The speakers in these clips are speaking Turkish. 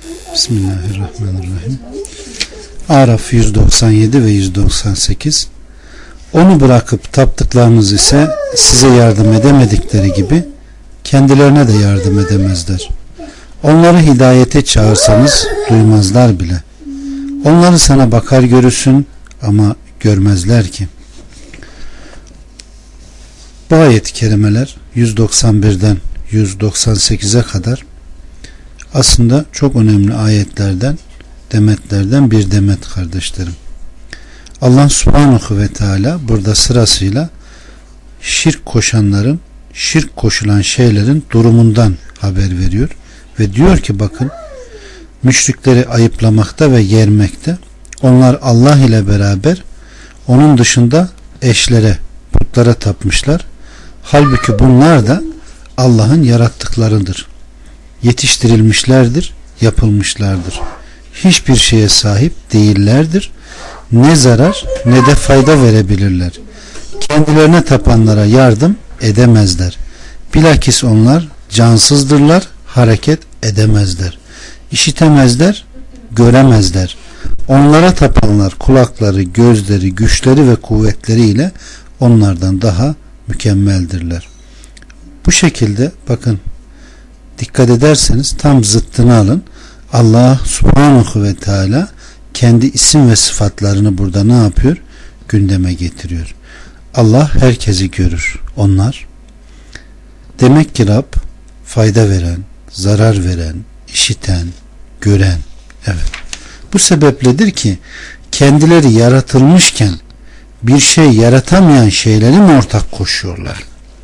Bismillahirrahmanirrahim. Araf 197 ve 198. Onu bırakıp taptıklarınız ise size yardım edemedikleri gibi kendilerine de yardım edemezler. Onları hidayete çağırsanız duymazlar bile. Onları sana bakar görürsün ama görmezler ki. Bu ayet-i kerimeler 191'den 198'e kadar aslında çok önemli ayetlerden, demetlerden bir demet kardeşlerim. Allah subhanahu ve teala burada sırasıyla şirk koşanların, şirk koşulan şeylerin durumundan haber veriyor ve diyor ki bakın, müşrikleri ayıplamakta ve yermekte, onlar Allah ile beraber onun dışında eşlere, putlara tapmışlar. Halbuki bunlar da Allah'ın yarattıklarıdır. Yetiştirilmişlerdir, yapılmışlardır. Hiçbir şeye sahip değillerdir. Ne zarar ne de fayda verebilirler. Kendilerine tapanlara yardım edemezler. Bilakis onlar cansızdırlar, hareket edemezler. İşitemezler, göremezler. Onlara tapanlar kulakları, gözleri, güçleri ve kuvvetleriyle onlardan daha mükemmeldirler. Bu şekilde bakın, dikkat ederseniz tam zıttını alın. Allah subhanahu ve teala kendi isim ve sıfatlarını burada ne yapıyor? Gündeme getiriyor. Allah herkesi görür. Onlar demek ki Rab fayda veren, zarar veren, işiten, gören. Evet. Bu sebepledir ki kendileri yaratılmışken bir şey yaratamayan şeyleri mi ortak koşuyorlar?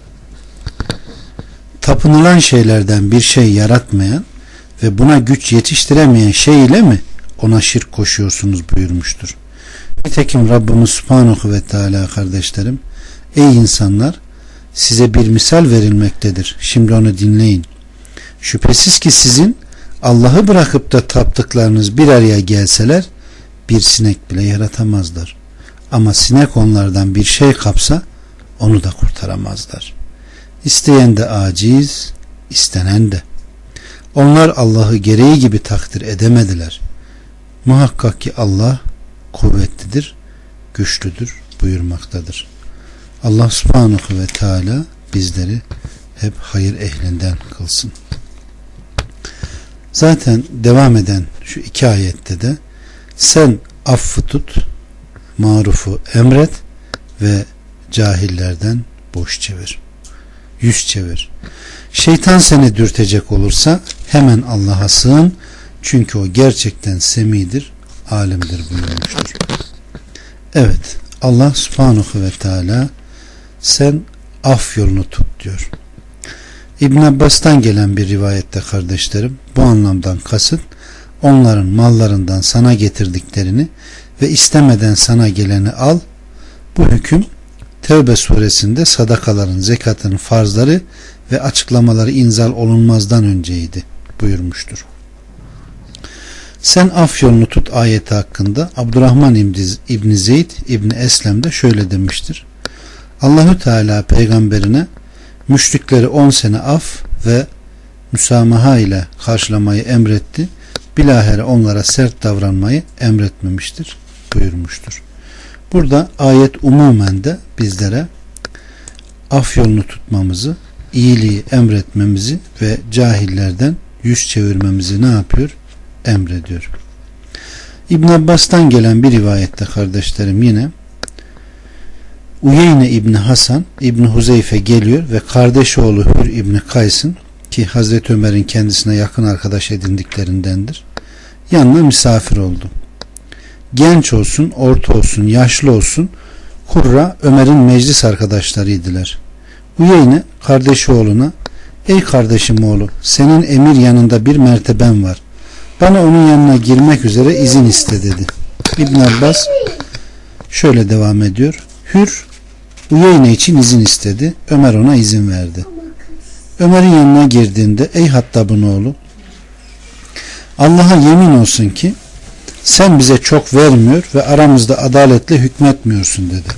Tapınılan şeylerden bir şey yaratmayan ve buna güç yetiştiremeyen şey ile mi ona şirk koşuyorsunuz buyurmuştur. Nitekim Rabbimiz Subhanahu ve Teala kardeşlerim, ey insanlar, size bir misal verilmektedir. Şimdi onu dinleyin. Şüphesiz ki sizin Allah'ı bırakıp da taptıklarınız bir araya gelseler bir sinek bile yaratamazlar. Ama sinek onlardan bir şey kapsa onu da kurtaramazlar. İsteyen de aciz, istenen de. Onlar Allah'ı gereği gibi takdir edemediler. Muhakkak ki Allah kuvvetlidir, güçlüdür buyurmaktadır. Allah subhanahu ve teala bizleri hep hayır ehlinden kılsın. Zaten devam eden şu iki ayette de sen affı tut, marufu emret ve cahillerden boş çevir. Yüz çevir. Şeytan seni dürtecek olursa hemen Allah'a sığın, çünkü o gerçekten semidir, alimdir buyurmuştur. Evet, Allah subhanahu ve teala sen af yolunu tut diyor. İbn Abbas'tan gelen bir rivayette kardeşlerim, bu anlamdan kasıt onların mallarından sana getirdiklerini ve istemeden sana geleni al. Bu hüküm Tevbe suresinde sadakaların, zekatın farzları ve açıklamaları inzal olunmazdan önceydi buyurmuştur. Sen af yolunu tut ayeti hakkında Abdurrahman İbni Zeyd İbni Eslem de şöyle demiştir. Allahü Teala peygamberine müşrikleri 10 sene af ve müsamaha ile karşılamayı emretti. Bilahare onlara sert davranmayı emretmemiştir buyurmuştur. Burada ayet umumen de bizlere af yolunu tutmamızı, iyiliği emretmemizi ve cahillerden yüz çevirmemizi ne yapıyor? Emrediyor. İbn Abbas'tan gelen bir rivayette kardeşlerim yine Uyeyne İbni Hasan İbni Huzeyfe geliyor ve kardeş oğlu Hür İbni Kays'ın, ki Hazreti Ömer'in kendisine yakın arkadaş edindiklerindendir, yanına misafir oldu. Genç olsun, orta olsun, yaşlı olsun, Kurra Ömer'in meclis arkadaşlarıydılar. Uyeyne kardeşi oğluna, ey kardeşim oğlu, senin emir yanında bir merteben var. Bana onun yanına girmek üzere izin iste dedi. İbn Abbas şöyle devam ediyor. Hür Uyeyne için izin istedi. Ömer ona izin verdi. Ömer'in yanına girdiğinde, ey Hattab'ın oğlu, Allah'a yemin olsun ki sen bize çok vermiyor ve aramızda adaletle hükmetmiyorsun dedi.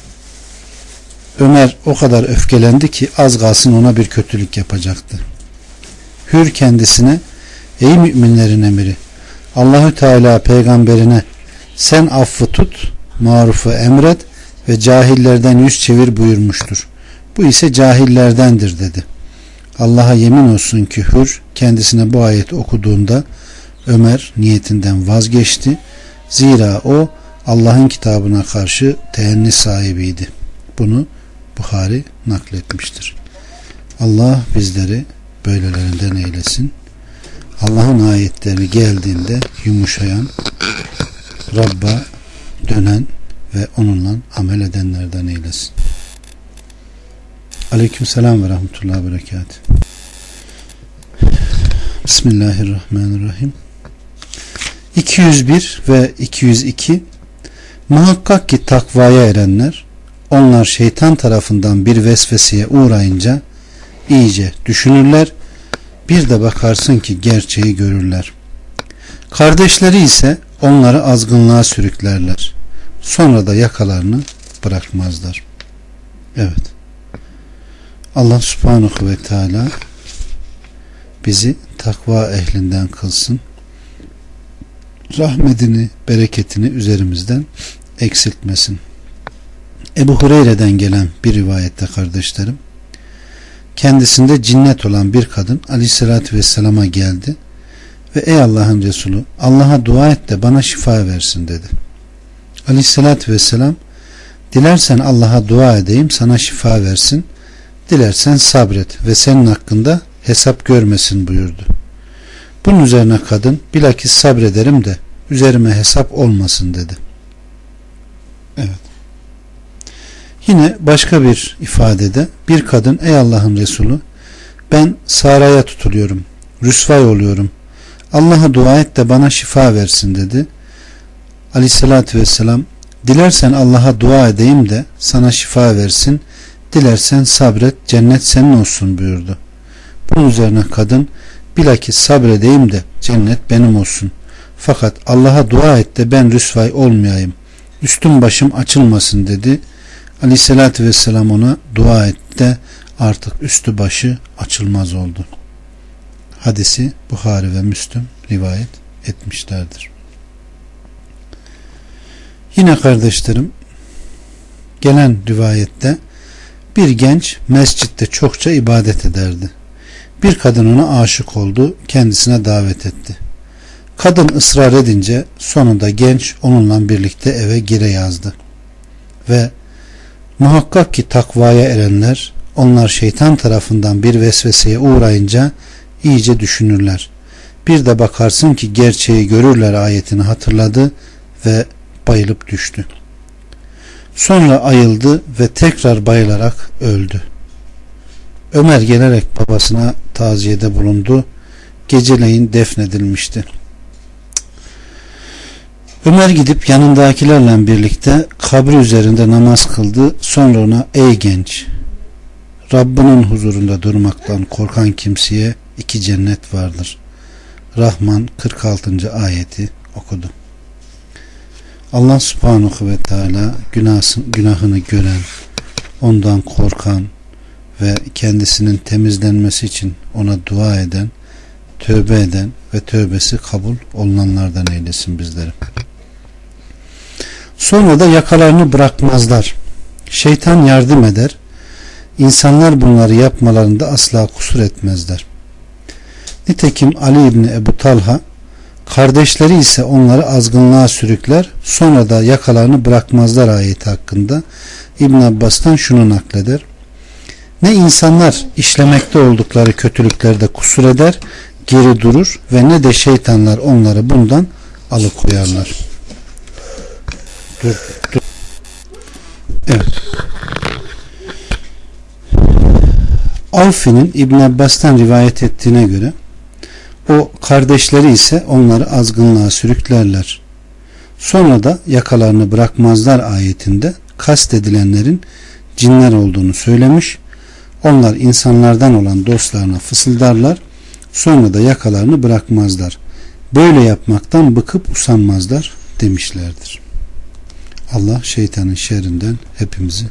Ömer o kadar öfkelendi ki az kalsın ona bir kötülük yapacaktı. Hür kendisine, Ey müminlerin emiri, Allahü Teala peygamberine sen affı tut, marufu emret ve cahillerden yüz çevir buyurmuştur. Bu ise cahillerdendir dedi. Allah'a yemin olsun ki Hür kendisine bu ayeti okuduğunda Ömer niyetinden vazgeçti. Zira o Allah'ın kitabına karşı teenni sahibiydi. Bunu Buhari nakletmiştir. Allah bizleri böylelerinden eylesin. Allah'ın ayetleri geldiğinde yumuşayan, Rabb'a dönen ve onunla amel edenlerden eylesin. Aleykümselam ve rahmetullahi ve berekatuhu. Bismillahirrahmanirrahim. 201 ve 202. Muhakkak ki takvaya erenler, onlar şeytan tarafından bir vesveseye uğrayınca iyice düşünürler, bir de bakarsın ki gerçeği görürler. Kardeşleri ise onları azgınlığa sürüklerler. Sonra da yakalarını bırakmazlar. Evet. Allah subhanahu ve teala bizi takva ehlinden kılsın. Rahmetini, bereketini üzerimizden eksiltmesin. Ebu Hureyre'den gelen bir rivayette kardeşlerim, kendisinde cinnet olan bir kadın Aleyhisselatü Vesselam'a geldi ve ey Allah'ın Resulü, Allah'a dua et de bana şifa versin dedi. Aleyhisselatü Vesselam, dilersen Allah'a dua edeyim sana şifa versin, dilersen sabret ve senin hakkında hesap görmesin buyurdu. Bunun üzerine kadın, bilakis sabrederim de üzerime hesap olmasın dedi. Evet. Yine başka bir ifadede bir kadın, ey Allah'ın Resulü, ben saraya tutuluyorum, rüsvay oluyorum, Allah'a dua et de bana şifa versin dedi. Aleyhissalatü vesselam, dilersen Allah'a dua edeyim de sana şifa versin, dilersen sabret, cennet senin olsun buyurdu. Bunun üzerine kadın, bilakis sabredeyim de cennet benim olsun, fakat Allah'a dua et de ben rüsvay olmayayım, üstüm başım açılmasın dedi. Aleyhissalatü vesselam ona dua et de artık üstü başı açılmaz oldu. Hadisi Buhari ve Müslüm rivayet etmişlerdir. Yine kardeşlerim, gelen rivayette bir genç mescitte çokça ibadet ederdi. Bir kadın ona aşık oldu, kendisine davet etti. Kadın ısrar edince sonunda genç onunla birlikte eve gire yazdı. Ve muhakkak ki takvaya erenler, onlar şeytan tarafından bir vesveseye uğrayınca iyice düşünürler. Bir de bakarsın ki gerçeği görürler ayetini hatırladı ve bayılıp düştü. Sonra ayıldı ve tekrar bayılarak öldü. Ömer gelerek babasına taziyede bulundu. Geceleyin defnedilmişti. Ömer gidip yanındakilerle birlikte kabri üzerinde namaz kıldı. Sonra ona, ey genç, Rabbinin huzurunda durmaktan korkan kimseye 2 cennet vardır. Rahman 46. ayeti okudu. Allah subhanahu ve teala günahını gören, ondan korkan ve kendisinin temizlenmesi için ona dua eden, tövbe eden ve tövbesi kabul olunanlardan eylesin bizleri. Sonra da yakalarını bırakmazlar. Şeytan yardım eder. İnsanlar bunları yapmalarında asla kusur etmezler. Nitekim Ali İbni Ebu Talha, kardeşleri ise onları azgınlığa sürükler, sonra da yakalarını bırakmazlar ayeti hakkında İbn Abbas'tan şunu nakleder. Ne insanlar işlemekte oldukları kötülüklerde kusur eder, geri durur ve ne de şeytanlar onları bundan alıkoyarlar. Dur. Evet. Avfi'nin İbn Abbas'tan rivayet ettiğine göre o kardeşleri ise onları azgınlığa sürüklerler. Sonra da yakalarını bırakmazlar ayetinde kastedilenlerin cinler olduğunu söylemiş. Onlar insanlardan olan dostlarına fısıldarlar. Sonra da yakalarını bırakmazlar. Böyle yapmaktan bıkıp usanmazlar demişlerdir. Allah şeytanın şerrinden hepimizi,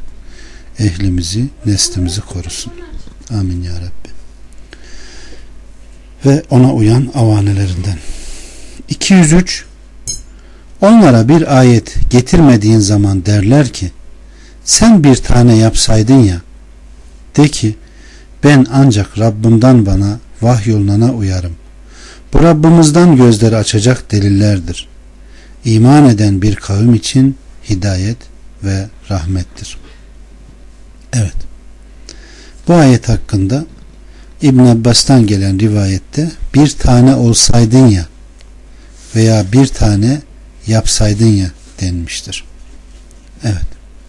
ehlimizi, neslimizi korusun. Amin ya Rabbi. ve ona uyan avanelerinden. 203. Onlara bir ayet getirmediğin zaman derler ki sen bir tane yapsaydın ya. De ki ben ancak Rabbimden bana vahyolunana uyarım. Bu Rabbimizden gözleri açacak delillerdir. İman eden bir kavim için hidayet ve rahmettir. Evet. Bu ayet hakkında İbn Abbas'tan gelen rivayette bir tane olsaydın ya veya bir tane yapsaydın ya denmiştir. Evet.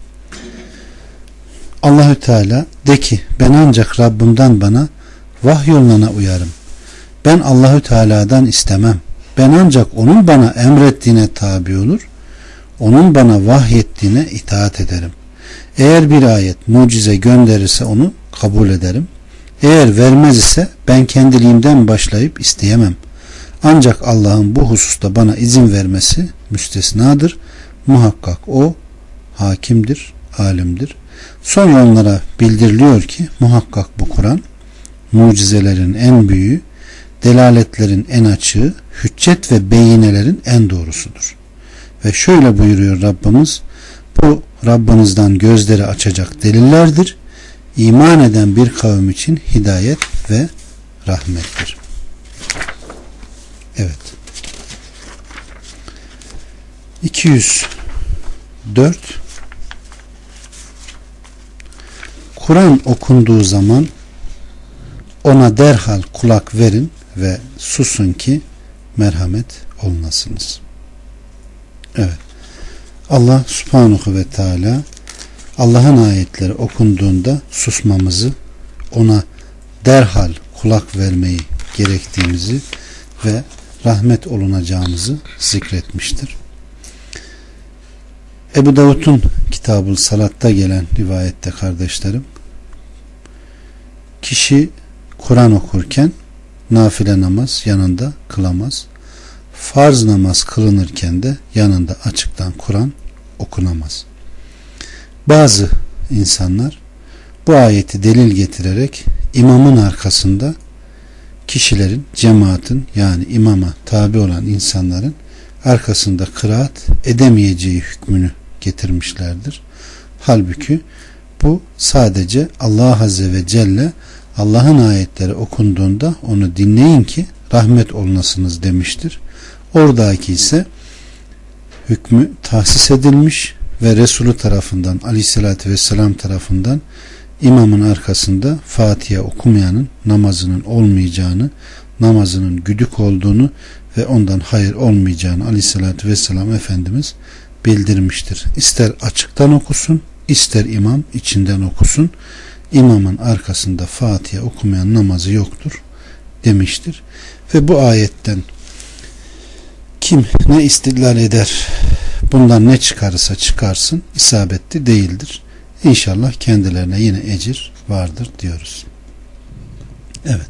Allahü Teala de ki ben ancak Rabbimden bana vahyolunana uyarım. Ben Allahü Teala'dan istemem. Ben ancak onun bana emrettiğine tabi olur. Onun bana vahyettiğine itaat ederim. Eğer bir ayet mucize gönderirse onu kabul ederim. Eğer vermez ise ben kendiliğimden başlayıp isteyemem. Ancak Allah'ın bu hususta bana izin vermesi müstesnadır. Muhakkak o hakimdir, alimdir. Sonra onlara bildiriliyor ki muhakkak bu Kur'an mucizelerin en büyüğü, delaletlerin en açığı, hüccet ve beyinelerin en doğrusudur. Ve şöyle buyuruyor Rabbimiz, bu Rabbinizden gözleri açacak delillerdir. İman eden bir kavim için hidayet ve rahmettir. Evet. 204. Kur'an okunduğu zaman ona derhal kulak verin ve susun ki merhamet olunasınız. Evet. Allah Subhanahu ve Teala Allah'ın ayetleri okunduğunda susmamızı, ona derhal kulak vermeyi gerektiğimizi ve rahmet olunacağımızı zikretmiştir. Ebu Davud'un Kitab-ı Salat'ta gelen rivayette kardeşlerim, kişi Kur'an okurken nafile namaz yanında kılamaz. Farz namaz kılınırken de yanında açıktan Kur'an okunamaz. Bazı insanlar bu ayeti delil getirerek imamın arkasında kişilerin, cemaatin yani imama tabi olan insanların arkasında kıraat edemeyeceği hükmünü getirmişlerdir. Halbuki bu sadece Allah Azze ve Celle Allah'ın ayetleri okunduğunda onu dinleyin ki rahmet olunasınız demiştir. Oradaki ise hükmü tahsis edilmiş ve Resulü tarafından, Aleyhisselatü Vesselam tarafından imamın arkasında Fatiha okumayanın namazının olmayacağını, namazının güdük olduğunu ve ondan hayır olmayacağını Aleyhisselatü Vesselam Efendimiz bildirmiştir. İster açıktan okusun, ister imam içinden okusun, imamın arkasında Fatiha okumayan namazı yoktur demiştir. Ve bu ayetten kim ne istidlal eder, bundan ne çıkarırsa çıkarsın, isabetli değildir. İnşallah kendilerine yine ecir vardır diyoruz. Evet.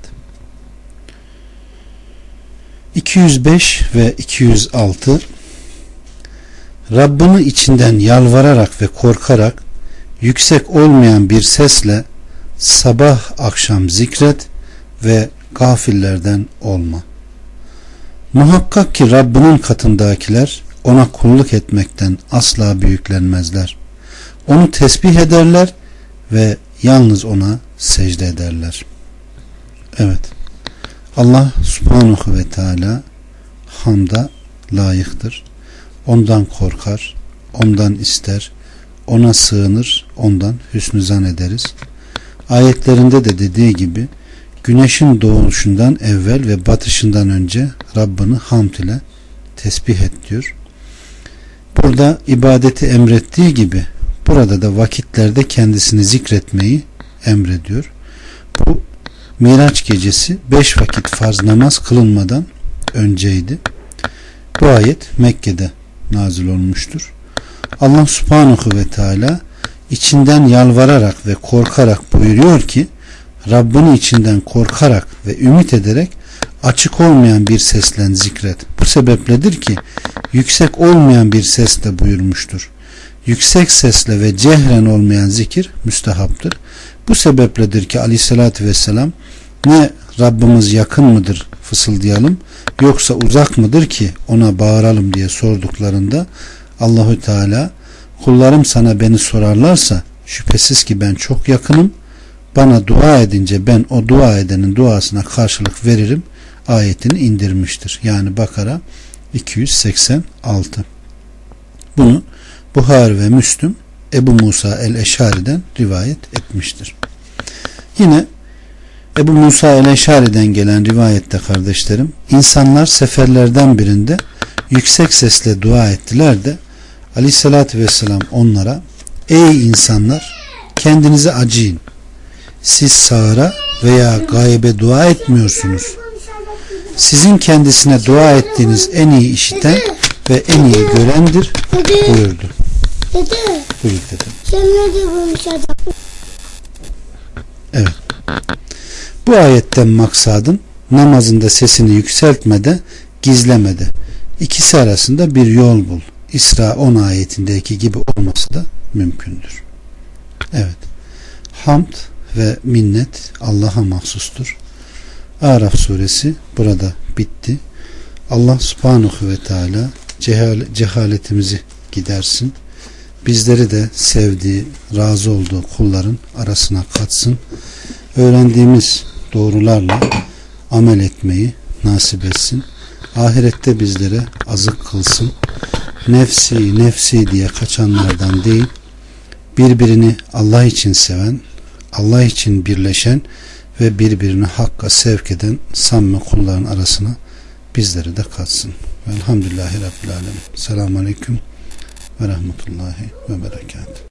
205 ve 206 Rabbini içinden yalvararak ve korkarak yüksek olmayan bir sesle sabah akşam zikret ve gafillerden olma. Muhakkak ki Rabbinin katındakiler ona kulluk etmekten asla büyüklenmezler. Onu tesbih ederler ve yalnız ona secde ederler. Evet. Allah Subhanahu ve Teala hamda layıktır. Ondan korkar, ondan ister, ona sığınır, ondan hüsnü zan ederiz. Ayetlerinde de dediği gibi güneşin doğuşundan evvel ve batışından önce Rabbini hamd ile tesbih et diyor. Burada ibadeti emrettiği gibi burada da vakitlerde kendisini zikretmeyi emrediyor. Bu Miraç gecesi 5 vakit farz namaz kılınmadan önceydi. Bu ayet Mekke'de nazil olmuştur. Allah Subhanahu ve Teala içinden yalvararak ve korkarak buyuruyor ki Rabbini içinden korkarak ve ümit ederek açık olmayan bir sesle zikret. Bu sebepledir ki yüksek olmayan bir sesle buyurmuştur. Yüksek sesle ve cehren olmayan zikir müstehaptır. Bu sebepledir ki Aleyhisselatü Vesselam ne Rabbimiz yakın mıdır fısıldayalım yoksa uzak mıdır ki ona bağıralım diye sorduklarında Allahü Teala kullarım sana beni sorarlarsa şüphesiz ki ben çok yakınım, bana dua edince ben o dua edenin duasına karşılık veririm ayetini indirmiştir. Yani Bakara 286. Bunu Buhari ve Müslüm Ebu Musa el-Eşari'den rivayet etmiştir. Yine Ebu Musa el-Eşari'den gelen rivayette kardeşlerim, insanlar seferlerden birinde yüksek sesle dua ettiler de Aleyhisselatü Vesselam onlara ey insanlar kendinize acıyın. Siz sağıra veya gaybe dua etmiyorsunuz. Sizin kendisine dua ettiğiniz en iyi işiten ve en iyi görendir buyurdu. Buyur dedim. Evet. Bu ayetten maksadın namazında sesini yükseltmede, gizlemede. İkisi arasında bir yol bul. İsra 10 ayetindeki gibi olması da mümkündür. Evet. Hamd ve minnet Allah'a mahsustur. Araf suresi burada bitti. Allah subhanahu ve teala cehaletimizi gidersin. Bizleri de sevdiği, razı olduğu kulların arasına katsın. Öğrendiğimiz doğrularla amel etmeyi nasip etsin. Ahirette bizlere azık kılsın. Nefsi nefsi diye kaçanlardan değil, birbirini Allah için seven, Allah için birleşen ve birbirini hakka sevk eden samimi kulların arasına bizleri de katsın. Velhamdülillahi Rabbil Alemin. Selamun Aleyküm ve Rahmetullahi ve Berekatuhu.